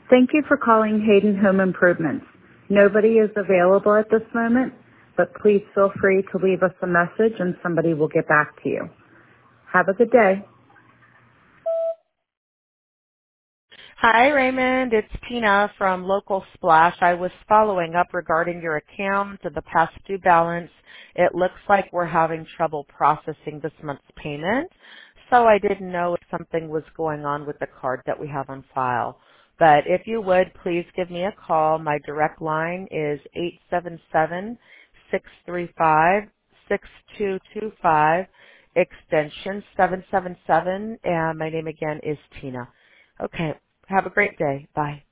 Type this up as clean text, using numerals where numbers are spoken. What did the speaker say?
Thank you for calling Hayden Home Improvements. Nobody is available at this moment, but please feel free to leave us a message and somebody will get back to you. Have a good day. Hi, Raymond. It's Tina from Local Splash. I was following up regarding your account and the past due balance. It looks like we're having trouble processing this month's payment, so I didn't know if something was going on with the card that we have on file. But if you would, please give me a call. My direct line is 877-635-6225, extension 777, and my name again is Tina. Okay. Have a great day. Bye.